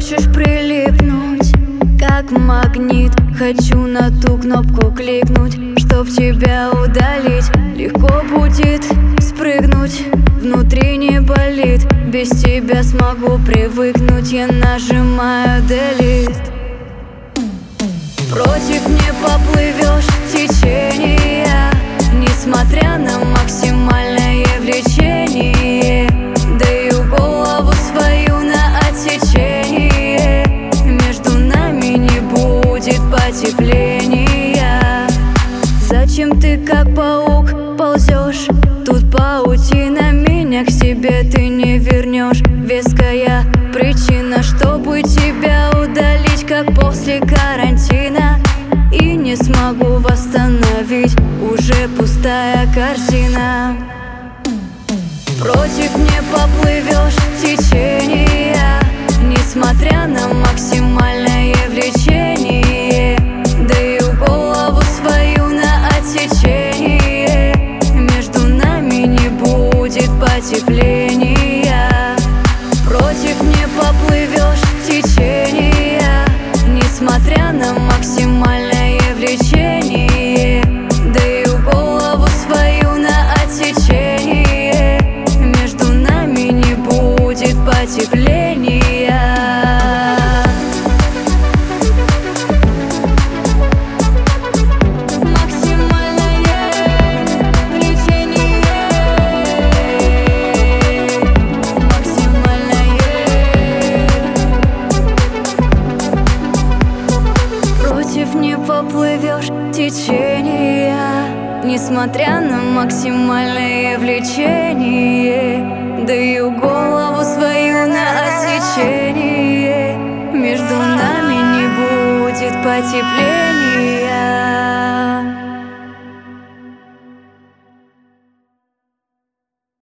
Хочешь прилипнуть, как магнит. Хочу на ту кнопку кликнуть, чтоб тебя удалить. Легко будет спрыгнуть, внутри не болит. Без тебя смогу привыкнуть, я нажимаю delete. Против не поплывешь течения, несмотря на максимальное влечение. Даю голову свою на отсечение, между нами не будет потепления. Зачем ты как паук ползешь? Тут паутина, меня к себе ты не вернешь. Веская причина, чтобы тебя удалить, как после карантина. И не смогу восстановить, уже пустая картина. Против не поплывешь течения, несмотря на максимальное влечение. Даю голову свою на отсечение, между нами не будет потепления. Против не поплывешь течения, несмотря на максимальное влечение. Даю голову свою на отсечение, между нами не будет потепления. Не поплывешь течения, несмотря на максимальное влечение. Даю голову свою на отсечение, между нами не будет потепления.